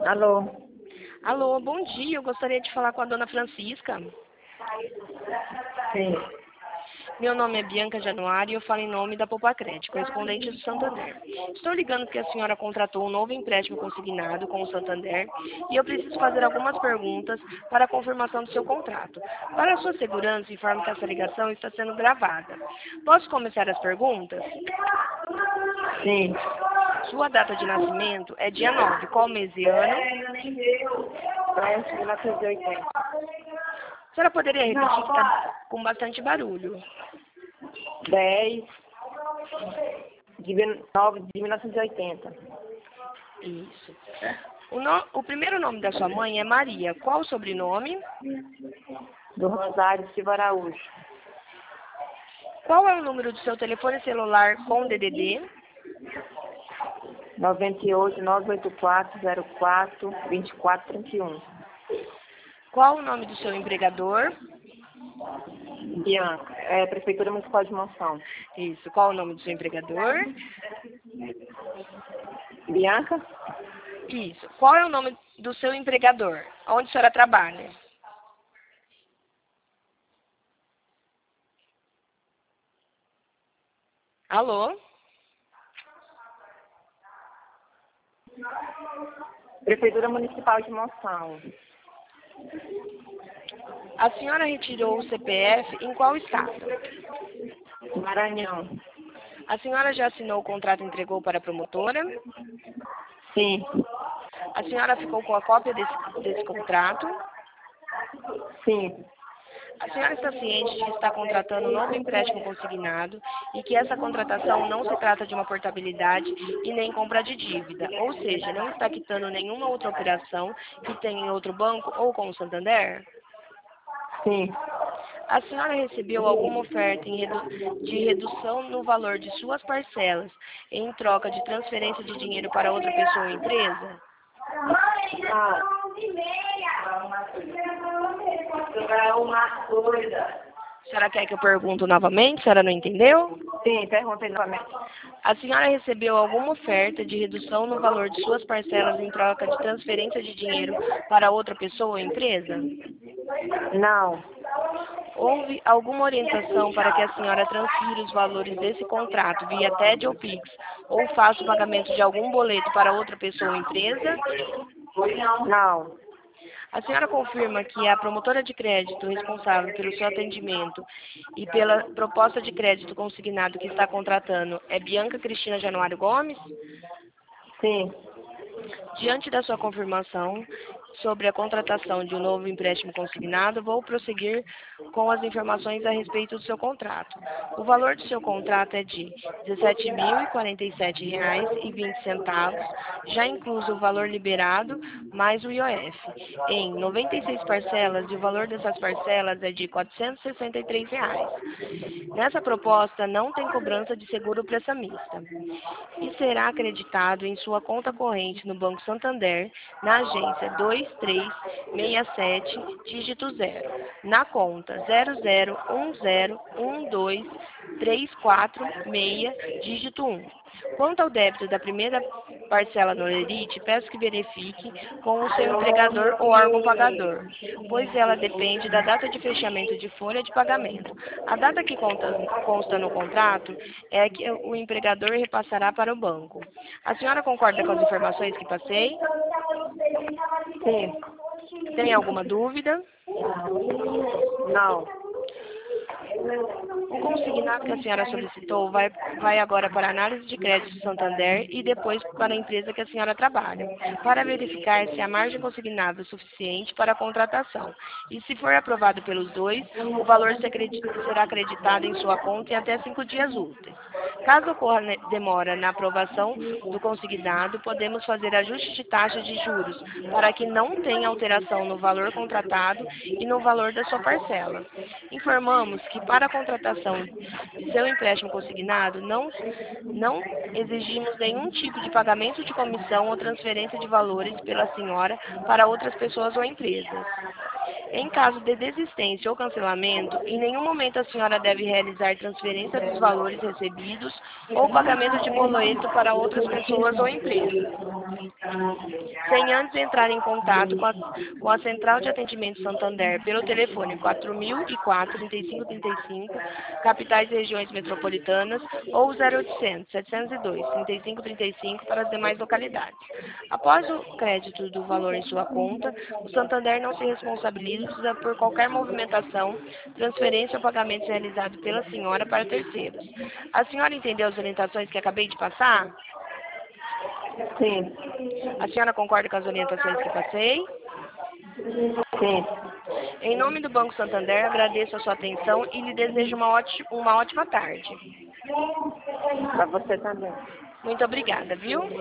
Alô? Alô, bom dia. Eu gostaria de falar com a dona Francisca. Sim. Meu nome é Bianca Januário e eu falo em nome da Popacred, correspondente do Santander. Estou ligando porque a senhora contratou um novo empréstimo consignado com o Santander e eu preciso fazer algumas perguntas para a confirmação do seu contrato. Para a sua segurança, informo que essa ligação está sendo gravada. Posso começar as perguntas? Sim. Sua data de nascimento é dia 9. Qual mês e ano? 1980. A senhora poderia repetir que está com bastante barulho. 10 de 9 de 1980. Isso. O primeiro nome da sua mãe é Maria. Qual o sobrenome? Do Rosário Silva Araújo. Qual é o número do seu telefone celular com DDD? 98 984 04 24 31. Qual o nome do seu empregador? Bianca. Prefeitura Municipal de Monção. Isso. Qual o nome do seu empregador? Bianca? Isso. Qual é o nome do seu empregador? Onde a senhora trabalha? Alô? Prefeitura Municipal de Monção. A senhora retirou o CPF em qual estado? Maranhão. A senhora já assinou o contrato e entregou para a promotora? Sim. A senhora ficou com a cópia desse contrato? Sim. A senhora está ciente de que está contratando um novo empréstimo consignado e que essa contratação não se trata de uma portabilidade e nem compra de dívida, ou seja, não está quitando nenhuma outra operação que tenha em outro banco ou com o Santander? Sim. A senhora recebeu alguma oferta de redução no valor de suas parcelas em troca de transferência de dinheiro para outra pessoa ou empresa? A senhora quer que eu pergunte novamente? A senhora não entendeu? Sim, perguntei novamente. A senhora recebeu alguma oferta de redução no valor de suas parcelas em troca de transferência de dinheiro para outra pessoa ou empresa? Não. Houve alguma orientação para que a senhora transfira os valores desse contrato via TED ou Pix, ou faça o pagamento de algum boleto para outra pessoa ou empresa? Não. A senhora confirma que a promotora de crédito responsável pelo seu atendimento e pela proposta de crédito consignado que está contratando é Bianca Cristina Januário Gomes? Sim. Diante da sua confirmação sobre a contratação de um novo empréstimo consignado, vou prosseguir com as informações a respeito do seu contrato. O valor do seu contrato é de R$ 17.047,20, já incluso o valor liberado mais o IOF, em 96 parcelas, e o valor dessas parcelas é de R$ 463. Nessa proposta, não tem cobrança de seguro prestamista e será acreditado em sua conta corrente no Banco Santander, na agência 2367, dígito 0, na conta 001012346, dígito 1. Quanto ao débito da primeira parcela no Lerite, peço que verifique com o seu empregador ou órgão pagador, pois ela depende da data de fechamento de folha de pagamento. A data que consta no contrato é a que o empregador repassará para o banco. A senhora concorda com as informações que passei? Sim. Tem alguma dúvida? Não. O consignado que a senhora solicitou vai agora para a análise de crédito do Santander e depois para a empresa que a senhora trabalha, para verificar se a margem consignada é suficiente para a contratação. E se for aprovado pelos dois, o valor será acreditado em sua conta em até 5 dias úteis. Caso ocorra demora na aprovação do consignado, podemos fazer ajustes de taxa de juros para que não tenha alteração no valor contratado e no valor da sua parcela. Informamos que para a contratação de seu empréstimo consignado, não exigimos nenhum tipo de pagamento de comissão ou transferência de valores pela senhora para outras pessoas ou empresas. Em caso de desistência ou cancelamento, em nenhum momento a senhora deve realizar transferência dos valores recebidos ou pagamento de boleto para outras pessoas ou empresas. sem antes entrar em contato com a Central de Atendimento Santander pelo telefone 4004-3535, capitais e regiões metropolitanas, ou 0800 702 3535 para as demais localidades. Após o crédito do valor em sua conta, o Santander não se responsabiliza por qualquer movimentação, transferência ou pagamentos realizados pela senhora para terceiros. A senhora entendeu as orientações que acabei de passar? Sim. A senhora concorda com as orientações que passei? Sim. Em nome do Banco Santander, agradeço a sua atenção e lhe desejo uma ótima tarde. Para você também. Muito obrigada, viu?